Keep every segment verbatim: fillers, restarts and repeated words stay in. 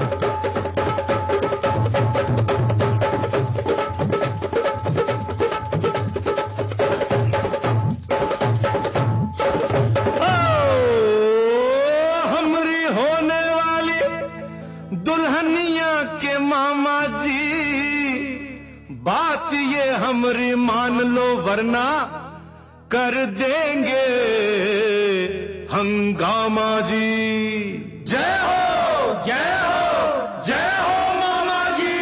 बात ये हमरी मान लो वरना कर देंगे हंगामा जी। जय हो जय हो जय हो मामा जी।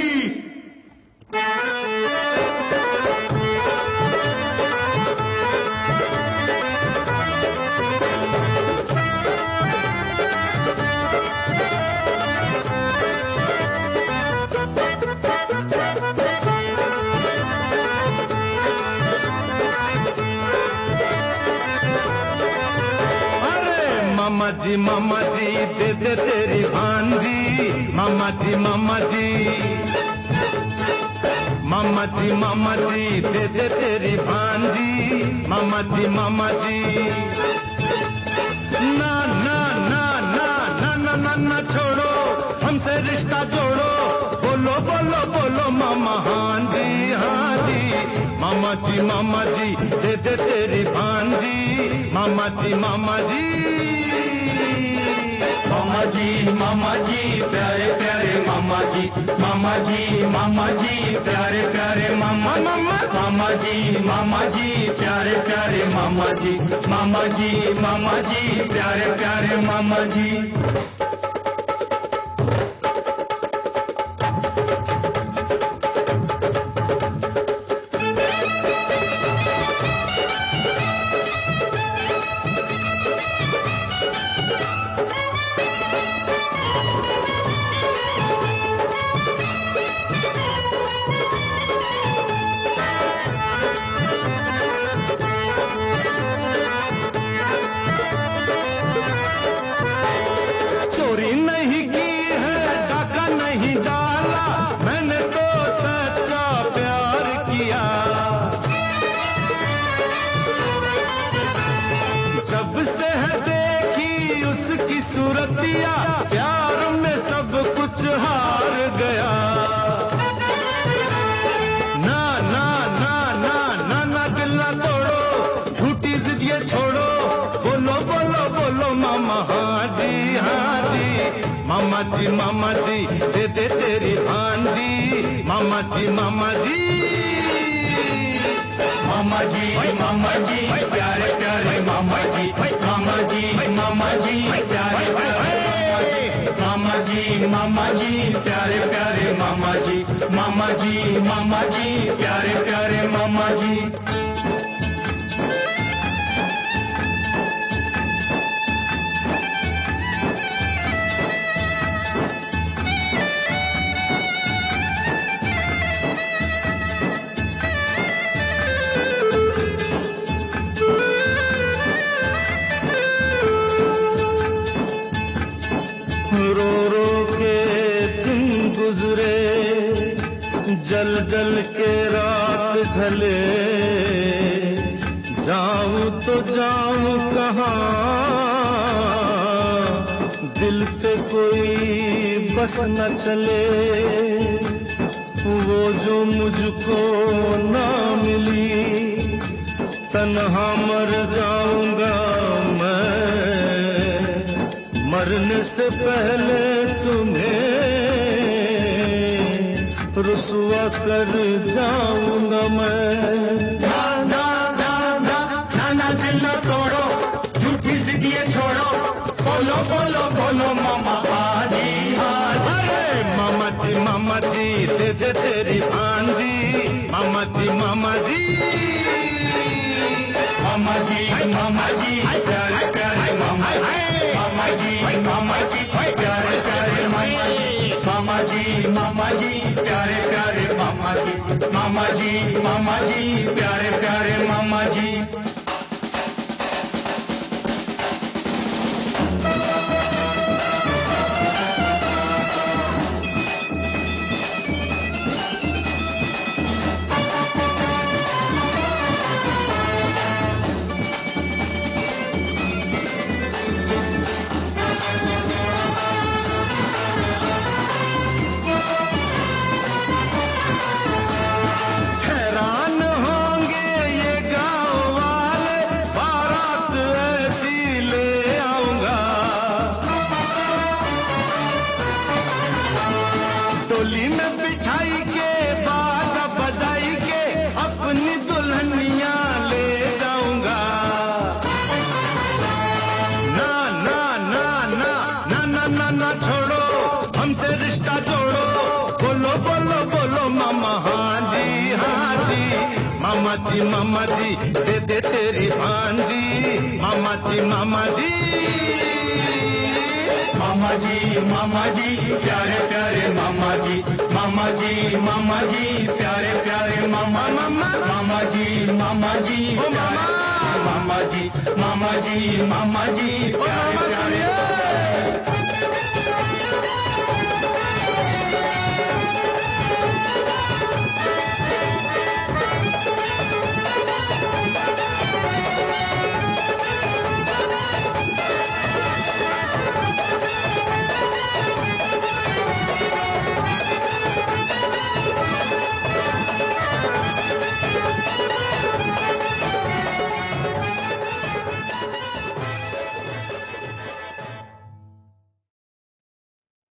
मामा जी मामा जी दे दे तेरी भांजी। मामा जी मामा जी मामा जी मामा जी दे दे तेरी भांजी। मामा जी मामा जी ना ना ना ना ना ना ना ना छोड़ो हमसे रिश्ता जोड़ो। बोलो बोलो बोलो मामा हाँ जी हाँ जी। मामा जी मामा जी दे दे तेरी भांजी। मामा जी मामा जी मामा जी मामा जी प्यारे प्यारे मामा जी। मामा जी मामा जी प्यारे प्यारे मामा मामा। मामा जी मामा जी प्यारे प्यारे मामा जी। मामा जी मामा जी प्यारे प्यारे मामा जी। चोरी नहीं की है डाका नहीं डाला मैंने तो सच्चा प्यार किया। जब से है देखी उसकी सूरतिया प्यार में सब कुछ हार गया। ना ना ना ना ना ना दिल ना तोड़ो झूठी जिद ये छोड़ो। बोलो बोलो बोलो मामा हाँ जी हाँ जी। मामा जी मामा जी दे दे तेरी भांजी। मामा जी मामा जी मामा जी मामा जी प्यारे प्यारे मामा जी। मामा जी मामा जी प्यारे प्यारे मामा जी। मामा जी प्यारे प्यारे मामा जी। मामा जी मामा जी प्यारे प्यारे मामा जी। रो रो के दिन गुजरे जल जल के रात ढले। जाऊं तो जाऊं कहाँ दिल पे कोई बस न चले। वो जो मुझको ना मिली तन्हा मर जाऊंगा मैं। मरने से पहले तुम्हें रुसवा कर जाऊंगा मैं। ना ना ना ना ना ना दिल न तोड़ो झूठी जिद ये छोड़ो। बोलो बोलो बोलो मामा हाँ जी हाँ जी। अरे मामा जी मामा जी दे दे तेरी भांजी। मामा जी मामा जी मामा जी मामा जी प्यारे प्यारे मामा जी। मामा जी मामा जी प्यारे प्यारे मामा जी। मामा जी मामा जी प्यारे प्यारे मामा जी। मामा जी मामा जी प्यारे प्यारे मामा जी। जी मामा जी दे दे तेरी भांजी, मामा जी मामा जी मामा जी मामा जी प्यारे प्यारे मामा जी, मामा जी मामा जी प्यारे प्यारे मामा, मामा मामा जी मामा जी ओ मामा मामा जी मामा जी मामा जी प्यारे प्यारे